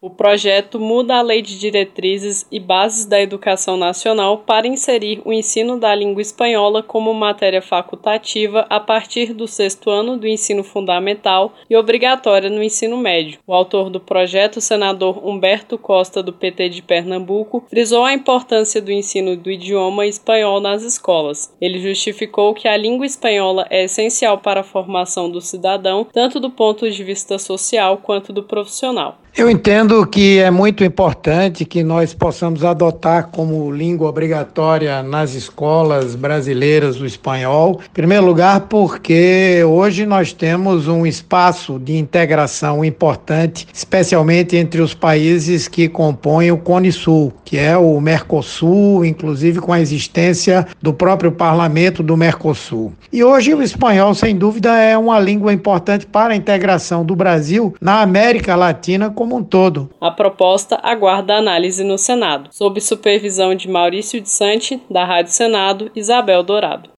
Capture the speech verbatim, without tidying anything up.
O projeto muda a Lei de Diretrizes e Bases da Educação Nacional para inserir o ensino da língua espanhola como matéria facultativa a partir do sexto ano do ensino fundamental e obrigatória no ensino médio. O autor do projeto, o senador Humberto Costa, do P T de Pernambuco, frisou a importância do ensino do idioma espanhol nas escolas. Ele justificou que a língua espanhola é essencial para a formação do cidadão, tanto do ponto de vista social quanto do profissional. Eu entendo que é muito importante que nós possamos adotar como língua obrigatória nas escolas brasileiras o espanhol. Em primeiro lugar, porque hoje nós temos um espaço de integração importante, especialmente entre os países que compõem o Cone Sul, que é o Mercosul, inclusive com a existência do próprio parlamento do Mercosul. E hoje o espanhol, sem dúvida, é uma língua importante para a integração do Brasil na América Latina como um todo. A proposta aguarda análise no Senado, sob supervisão de Maurício de Santi, da Rádio Senado, Isabel Dourado.